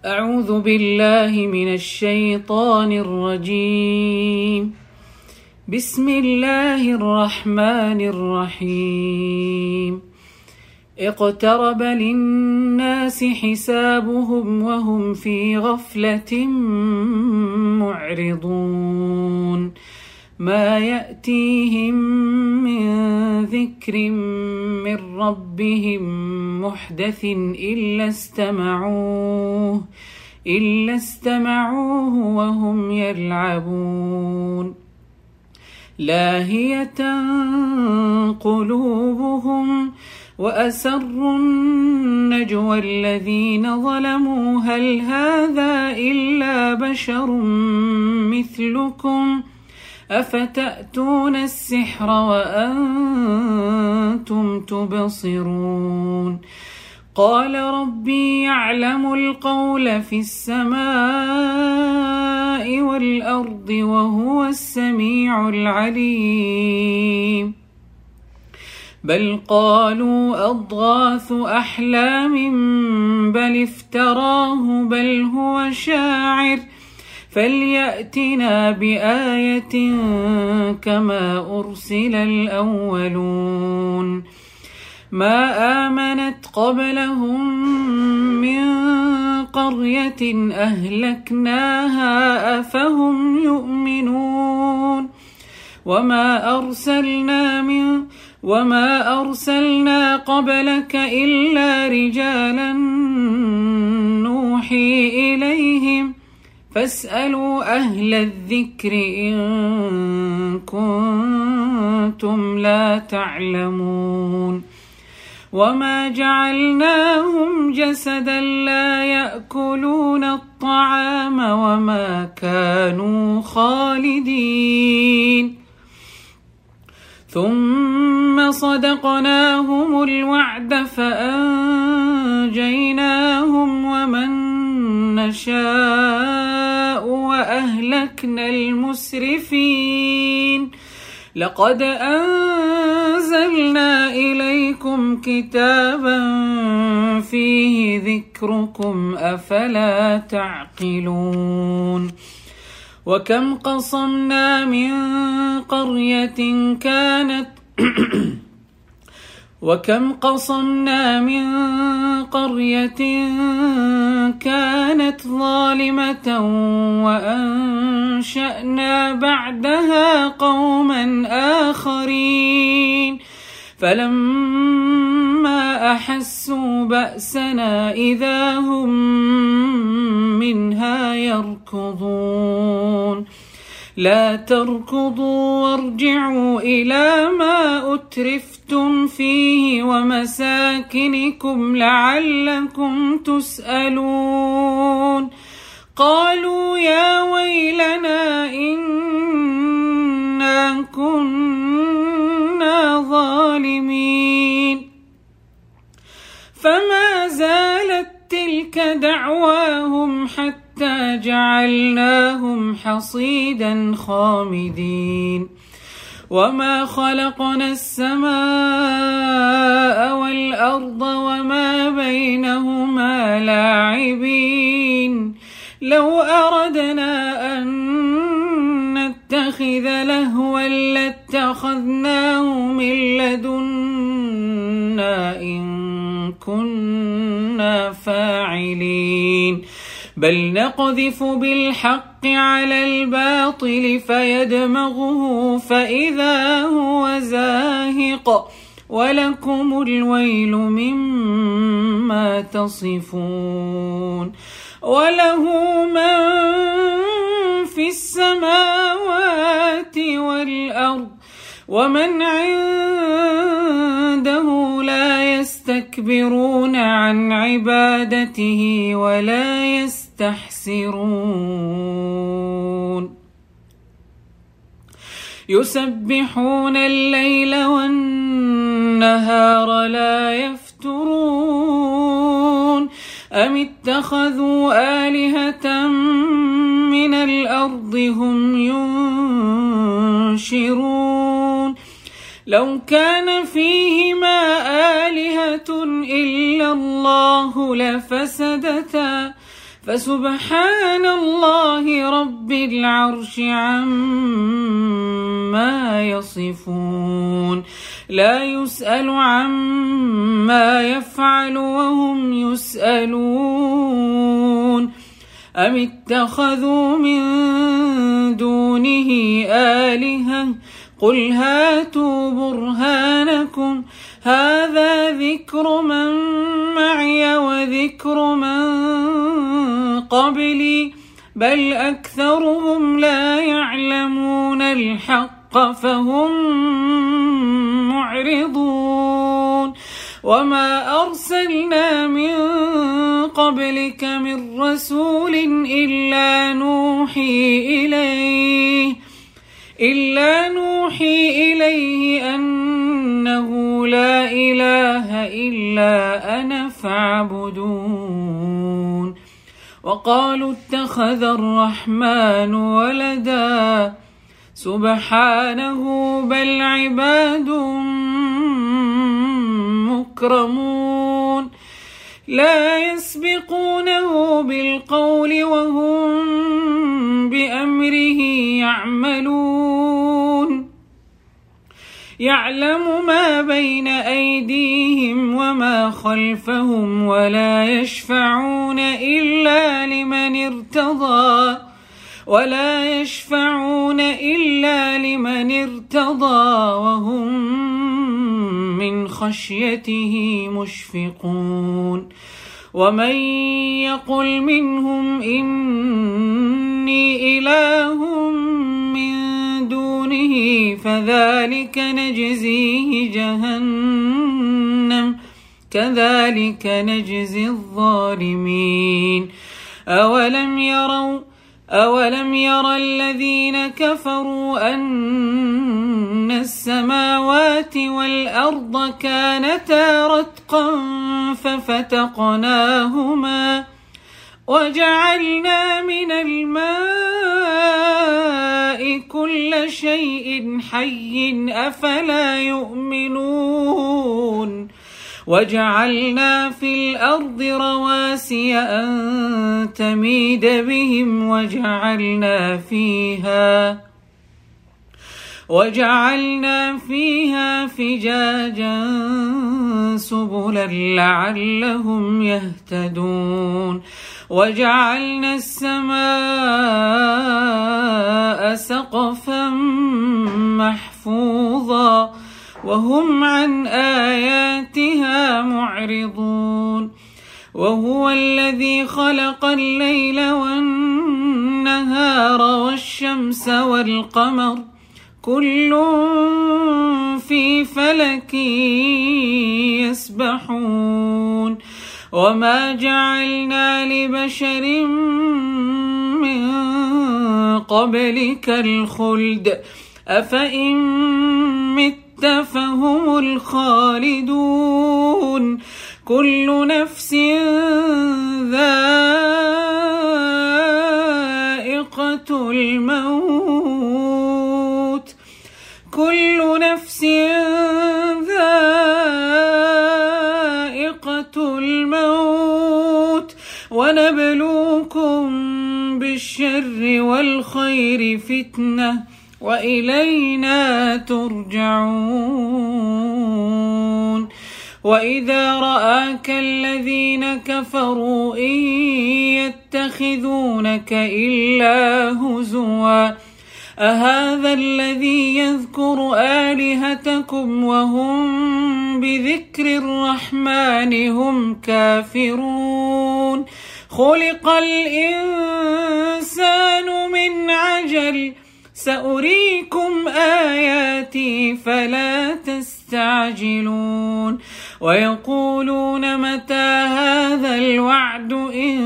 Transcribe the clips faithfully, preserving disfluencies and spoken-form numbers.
أعوذ بالله من الشيطان الرجيم. بسم الله الرحمن الرحيم. اقترب للناس حسابهم وهم في غفلة معرضون. ما يأتيهم من ذكر من ربهم محدث إلا استمعوه إلا استمعوه وهم يلعبون. لاهية قلوبهم وأسروا النجوى الذين ظلموا هل هذا إلا بشر مثلكم أفتأتون السحر وأنتم تبصرون. قال ربي يعلم القول في السماء والأرض وهو السميع العليم. بل قالوا أضغاث أحلام بل افتراه بل هو شاعر فليأتنا بآية كما أرسل الأولون. ما آمنت قبلهم من قرية أهلكناها أفهم يؤمنون. وما أرسلنا من وما أرسلنا قبلك إلا رجالا نوحي إليهم فاسألوا أهل الذكر إن كنتم لا تعلمون. وما جعلناهم جسدا لا يأكلون الطعام وما كانوا خالدين. ثم صدقناهم الوعد فأنجيناهم ومن نشاء وأهلكنا المسرفين. لقد أنزلنا إليكم كتابا فيه ذكركم أفلا تعقلون. وكم قصمنا من قرية كانت وكم قصمنا من قرية كانت ظالمة وأنشأنا بعدها قوما آخرين فلما أحسوا بأسنا إذا هم منها يركضون. لا تركضوا وارجعوا إلى ما أترفتم فيه ومساكنكم لعلكم تسألون. قالوا يا ويلنا إنا كنا ظالمين. فما زالت تلك دعواهم حتى جعلناهم حصيدا خامدين. وما خلقنا السماء والأرض وما بينهما لاعبين. لو أردنا أن نتخذ لهوا لاتخذناه من لدنا إن كنا فاعلين. بل نقذف بالحق على الباطل فيدمغه فإذا هو زاهق ولكم الويل مما تصفون. وله من في السماوات والأرض ومن عنده لا يستكبرون عن عبادته ولا يستحسرون. يسبحون الليل والنهار لا يفترون. أم اتخذوا آلهة من الأرض هم ينشرون. لو كان فيهما آلهة إلا الله لفسدتا فسبحان الله رب العرش عما يصفون لا يسأل عما يفعل وهم يسألون أم اتخذوا من دونه آلهة قل هاتوا برهانكم هذا ذكر من معي وذكر من قبلي بل أكثرهم لا يعلمون الحق فهم معرضون وما أرسلنا من قبلك من رسول إلا نوحي إليه إلا نوحي إليه أنه لا إله إلا أنا فاعبدون وقالوا اتخذ الرحمن ولدا سبحانه بل عباد مكرمون لا يسبقونه بالقول وهم بأمره يعملون يعلم ما بين أيديهم وما خلفهم ولا يشفعون إلا لمن ارتضى ولا يشفعون إلا لمن ارتضى وهم من خشيته مشفقون ومن يقل منهم إني إله من دونه فذلك نجزيه جهنم كذلك نجزي الظالمين أولم يروا أولم يرى الذين كفروا أن السماوات والأرض كانتا رتقا ففتقناهما وجعلنا من الماء كل شيء حي أفلا يؤمنون وجعلنا في الأرض رواسي أن تميد بهم وجعلنا فيها وجعلنا فيها فجاجا سبلا لعلهم يهتدون وجعلنا السماء سقفا محفوظا وهم عن آياتها معرضون وهو الذي خلق الليل والنهار والشمس والقمر كل في فلك يسبحون وما جعلنا لبشر من قبلك الخلد أفإن مت فهم الخالدون كل نفس ذائقة الموت كل نفس ذائقة الموت ونبلوكم بالشر والخير فتنة وإلينا ترجعون وإذا رآك الذين كفروا إن يتخذونك إلا هزوا أهذا الذي يذكر آلهتكم وهم بذكر الرحمن هم كافرون خلق الإنسان من عجل سأريكم آياتي فلا تستعجلون ويقولون متى هذا الوعد إن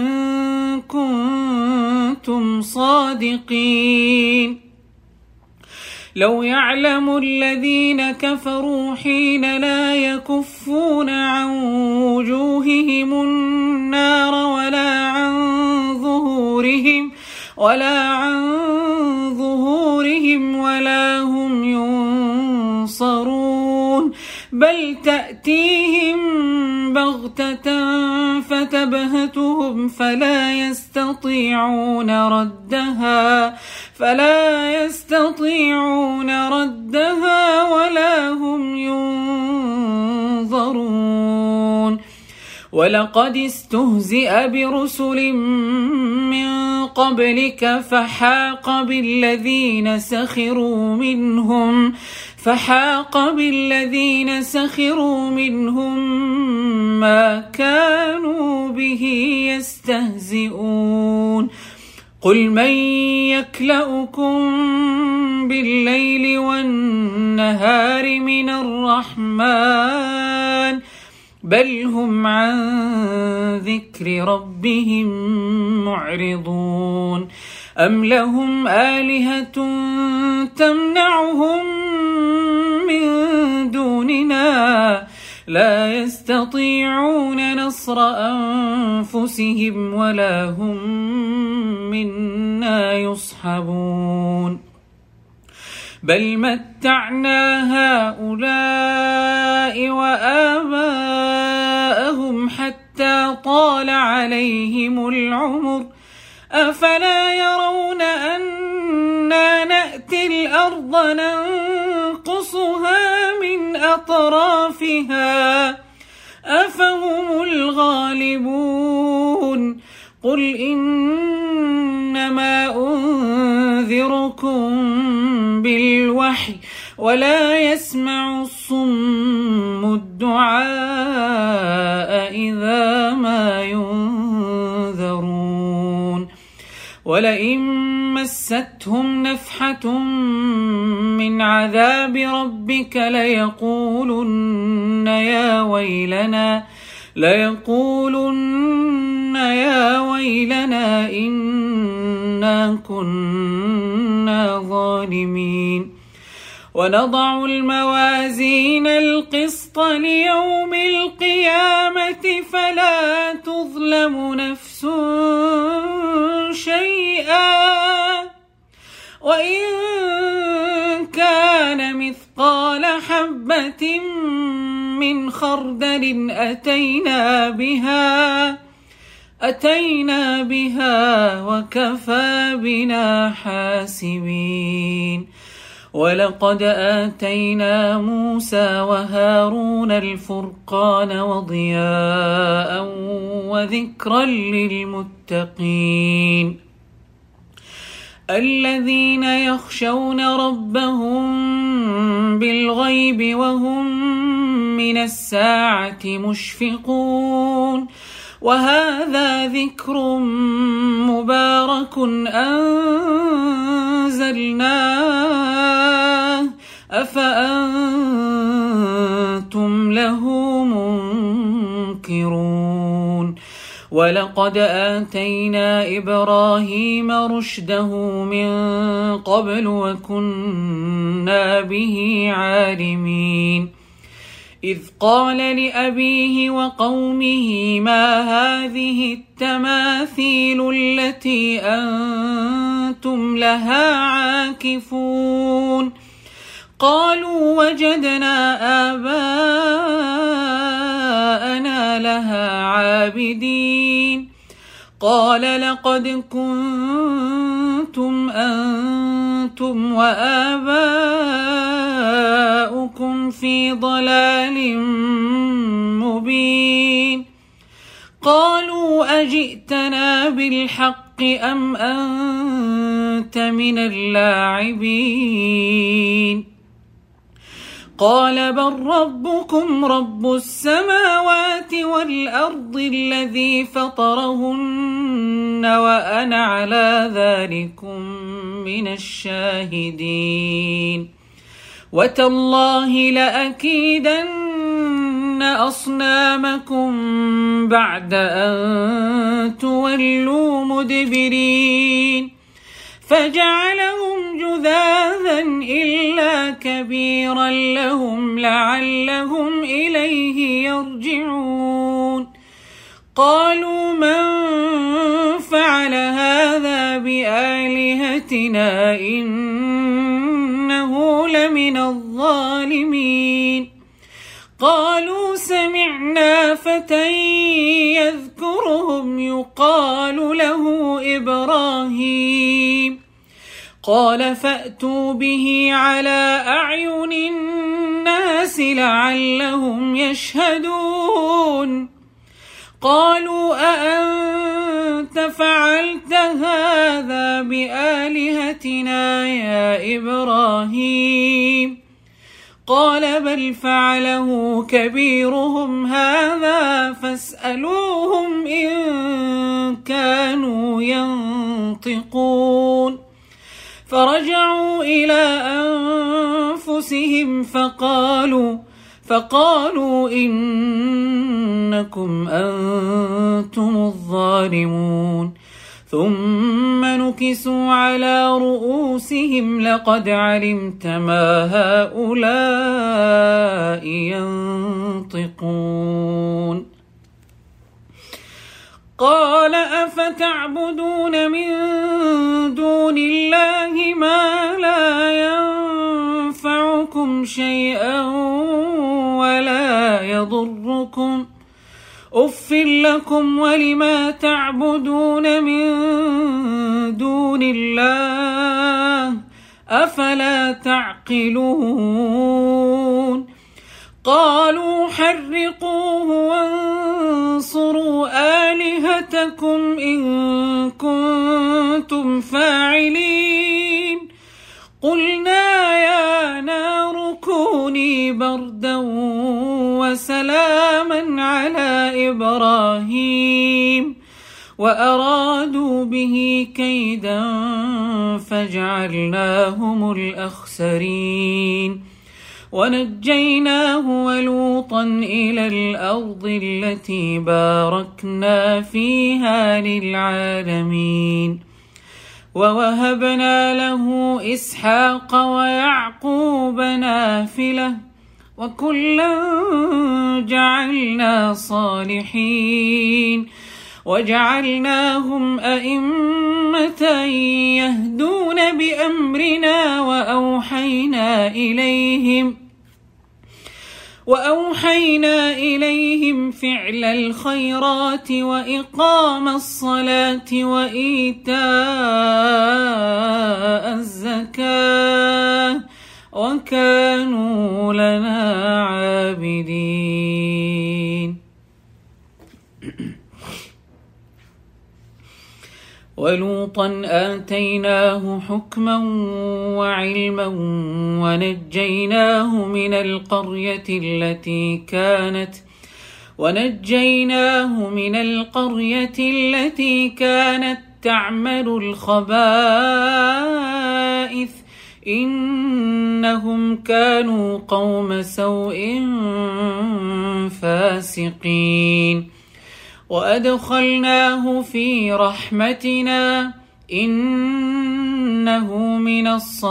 كنتم صادقين لو يعلم الذين كفروا حين لا يكفون عن وجوههم النار ولا عن ظهورهم ولا عن ظهورهم ولا هم ينصرون بل تأتيهم بغتة اليوم تبهتهم فلا يستطيعون ردها فلا يستطيعون ردها ولا هم ينظرون ولقد استهزئ برسل من قبلك فحاق بالذين سخروا منهم فحاق بالذين سخروا منهم ما كانوا به يستهزئون قل من يكلؤكم بالليل والنهار من الرحمن بل هم عن ذكر ربهم معرضون أم لهم آلهة تمنعهم من دوننا لا يستطيعون نصر أنفسهم ولا هم منا يصحبون بل متعنا هؤلاء وآباءهم حتى طال عليهم العمر أفلا يرون أنا نأتي الأرض ننقصها من أطرافها أفهم الغالبون قل إنما أنذركم بالوحي ولا يسمع الصم الدعاء إذا ما ينذرون ولئن مستهم نفحة من عذاب ربك ليقولن يا ويلنا ليقولن يا ويلنا إنا كنا ظالمين ونضع الموازين القسط ليوم القيامة فلا تظلم نفس شيئا وإن كان مثقال حبة من خردل أتينا بها أتينا بها وكفى بنا حاسبين ولقد آتينا موسى وهارون الفرقان وضياء وذكرا للمتقين الذين يخشون ربهم بالغيب وهم من الساعة مشفقون وهذا ذكر مبارك أنزلناه أفأنتم له منكرون ولقد آتينا إبراهيم رشده من قبل وكنا به عالمين إذ قال لأبيه وقومه ما هذه التماثيل التي أنتم لها عاكفون قالوا وجدنا آباءنا لها عابدين قال لقد كنتم أنتم وآباؤكم في ضلال مبين قالوا أجئتنا بالحق أم أنت من اللاعبين قال بل ربكم رب السماوات والأرض الذي فطرهن وأنا على ذلكم من الشاهدين وتالله لأكيدن أصنامكم بعد أن تولوا مدبرين فجعلهم جذاذا إلا كبيرا لهم لعلهم إليه يرجعون قالوا من فعل هذا بآلهتنا إنه لمن الظالمين قالوا سمعنا سمعنا فتى يذكرهم يقال له إبراهيم قال فأتوا به على أعين الناس لعلهم يشهدون قالوا أأنت فعلت هذا بآلهتنا يا إبراهيم قال بل فعله كبيرهم هذا فاسألوهم إن كانوا ينطقون فرجعوا إلى أنفسهم فقالوا فقالوا إنكم أنتم الظالمون ثم نكسوا على رؤوسهم لقد علمت ما هؤلاء ينطقون قال أفتعبدون من دون الله ما لا ينفعكم شيئا ولا يضركم أف لكم ولما تعبدون من دون الله أفلا تعقلون قالوا حرقوه وانصروا آلهتكم إن كنتم فاعلين قلنا يا نار كوني بردا وسلاما على إبراهيم وأرادوا به كيدا فجعلناهم الأخسرين ونجيناه ولوطا إلى الأرض التي باركنا فيها للعالمين ووهبنا له إسحاق ويعقوب نافلة وكلا جعلنا صالحين وجعلناهم أئمة يهدون بأمرنا وأوحينا إليهم وأوحينا إليهم فعل الخيرات وإقام الصلاة وإيتاء الزكاة وكانوا لنا عابدين ولوطا آتيناه حكما وعلما ونجيناه من القرية التي كانت ونجيناه من القرية التي كانت تعمل الخبائث إنهم كانوا قوم سوء فاسقين وأدخلناه في رحمتنا إنه من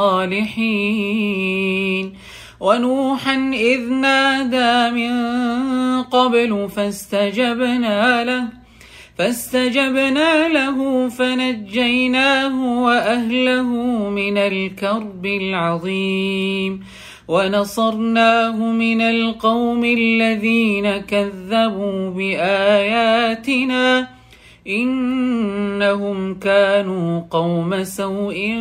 الصالحين ونوحا إذ نادى من قبل فاستجبنا له فاستجبنا له فنجيناه وأهله من الكرب العظيم ونصرناه من القوم الذين كذبوا بآياتنا إنهم كانوا قوم سوء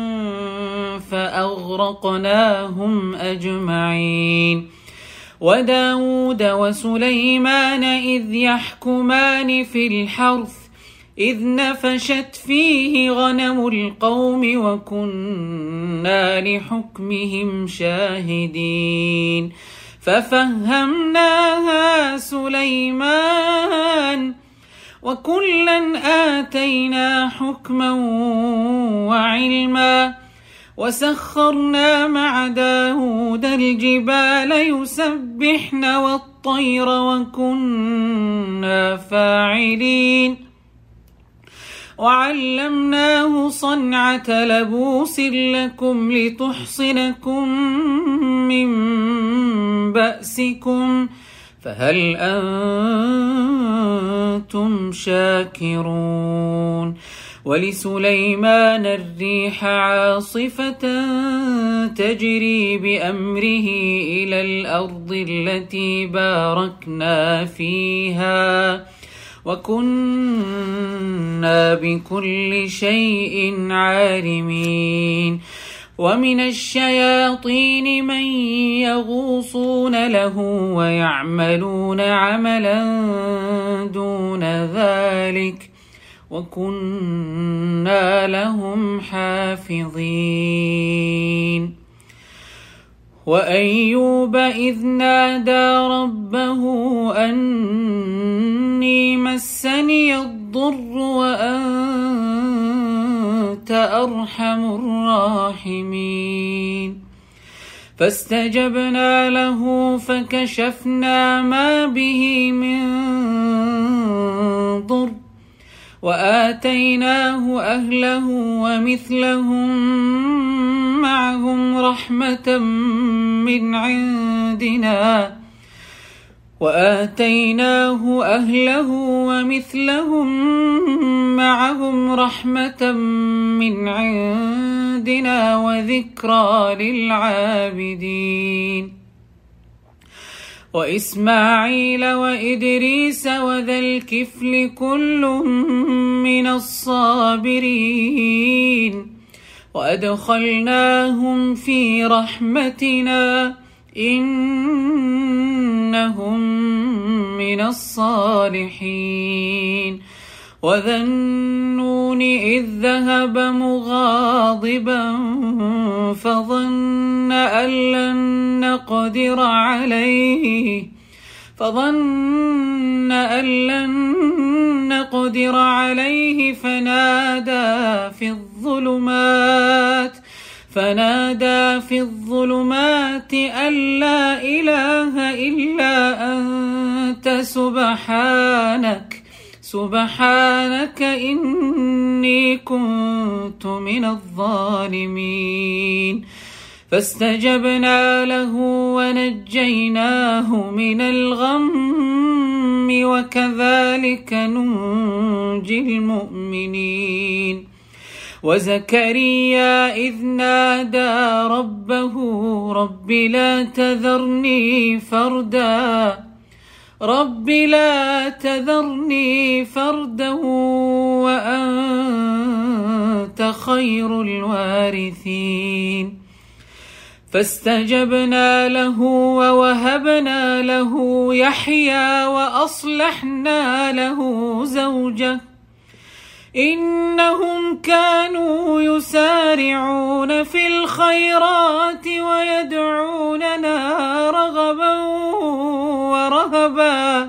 فأغرقناهم أجمعين وداود وسليمان إذ يحكمان في الحرث إذ نفشت فيه غنم القوم وكنا لحكمهم شاهدين ففهمناها سليمان وكلا آتينا حكما وعلما وسخرنا مع داود الجبال يسبحن والطير وكنا فاعلين وعلمناه صنعة لبوس لكم لتحصنكم من بأسكم فهل أنتم شاكرون ولسليمان الريح عاصفة تجري بأمره إلى الأرض التي باركنا فيها وكنا بكل شيء عالمين ومن الشياطين من يغوصون له ويعملون عملا دون ذلك وكنا لهم حافظين وأيوب إذ نادى ربه أني مسني الضر وأنت أرحم الراحمين فاستجبنا له فكشفنا ما به من ضر وآتيناه أهله ومثلهم معهم رحمة من عندنا وآتيناه أهله ومثلهم معهم رحمة من عندنا وذكرى للعابدين وإسماعيل وإدريس وذا الكفل كل من الصابرين وأدخلناهم في رحمتنا إنهم من الصالحين وذا النون إذ ذهب مغاضبا فظن أن لن نقدر عليه فظن أن لن نقدر عليه فنادى في الظلمات فنادى في الظلمات أن لا إله إلا أنت سبحانك سبحانك إني كنت من الظالمين فاستجبنا له ونجيناه من الغم وكذلك ننجي المؤمنين وزكريا إذ نادى ربه رب لا تذرني فردا رب لا تذرني فردا وأنت خير الوارثين فاستجبنا له ووهبنا له يحيى وأصلحنا له زوجه إنهم كانوا يسارعون في الخيرات ويدعوننا رغبا ورهبا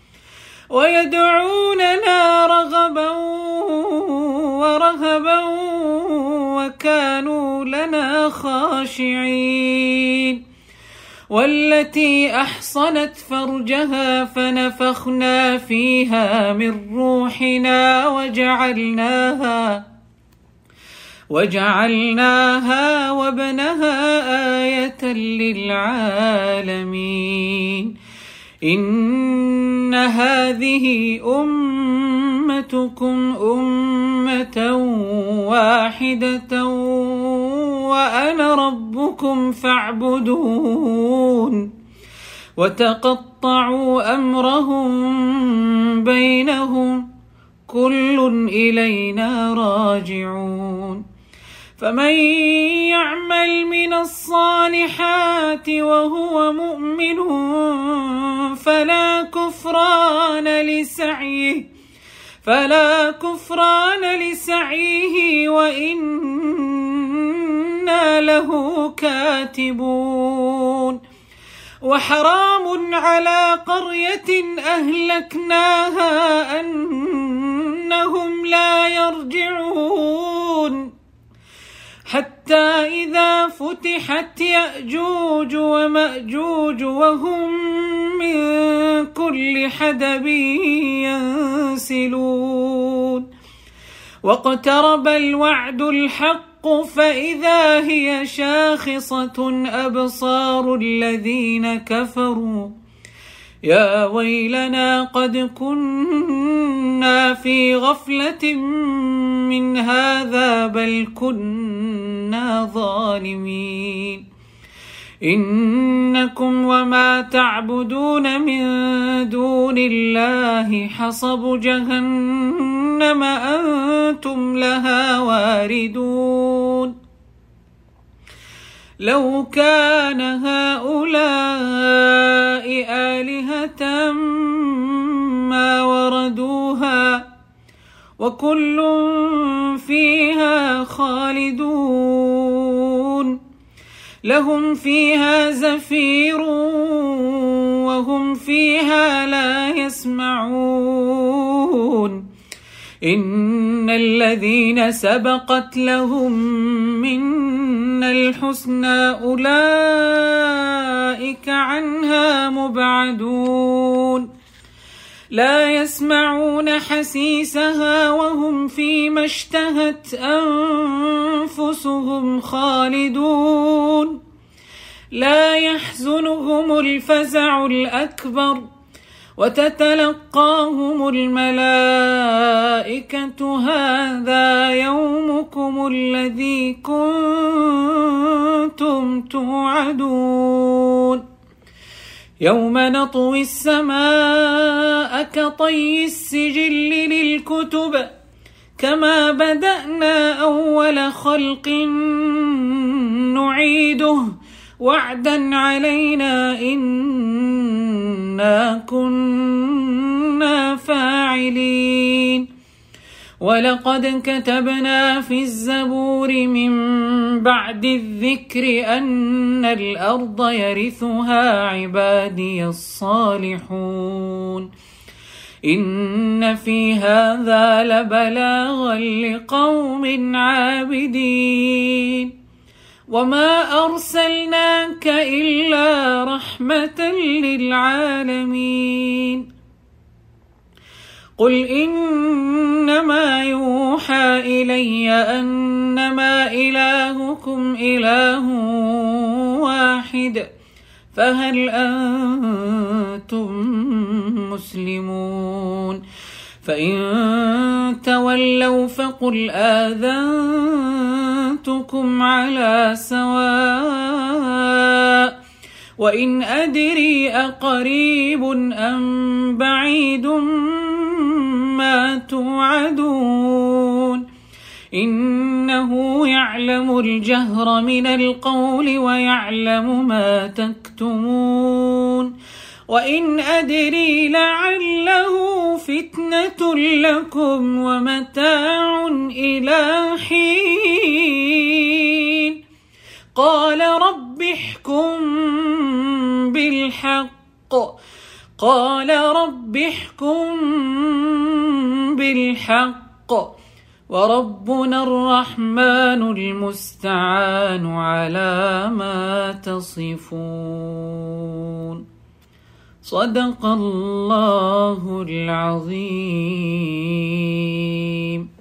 ويدعوننا رغبا ورهبا وكانوا لنا خاشعين والتي أحصنت فرجها فنفخنا فيها من روحنا وجعلناها وجعلناها وابنها آية للعالمين إن هذه أمتكم أمة واحدة وأنا ربكم فاعبدون وتقطعوا أمرهم بينهم كل إلينا راجعون فمن يعمل من الصالحات وهو مؤمن فلا كفران لسعيه فلا كفران لسعيه وإنا له كاتبون وحرام على قرية أهلكناها أنهم لا يرجعون حتى إذا فتحت يأجوج ومأجوج وهم من كل حدب ينسلون واقترب الوعد الحق فإذا هي شاخصة أبصار الذين كفروا يا ويلنا قد كنا في غفلة من هذا بل كنا ظالمين إنكم وما تعبدون من دون الله حصب جهنم أنتم لها واردون لو كان هؤلاء آلهة ما وردوها وكل فيها خالدون لهم فيها زفير وهم فيها لا يسمعون إن الذين سبقت لهم منا الحسنى أولئك عنها مبعدون لا يسمعون حسيسها وهم فيما اشتهت أنفسهم خالدون لا يحزنهم الفزع الأكبر وتتلقاهم الملائكة هذا يومكم الذي كنتم توعدون يوم نطوي السماء كطي السجل للكتب كما بدأنا أول خلق نعيده وعدا علينا إنا كنا فاعلين ولقد كتبنا في الزبور من بعد الذكر أن الأرض يرثها عبادي الصالحون إن في هذا لبلاغا لقوم عابدين وما أرسلناك إلا رحمة للعالمين قل إنما يوحى إلي أنما إلهكم إله واحد فهل أنتم مسلمون فإن تولوا فقل آذنتكم على سواء وإن أدري أقريب أم بعيد ما توعدون إنه يعلم الجهر من القول ويعلم ما تكتمون وإن أدري لعله فتنة لكم ومتاع إلى حين قال رب احكم بالحق قال رب احكم بالحق وربنا الرحمن المستعان على ما تصفون صدق الله العظيم.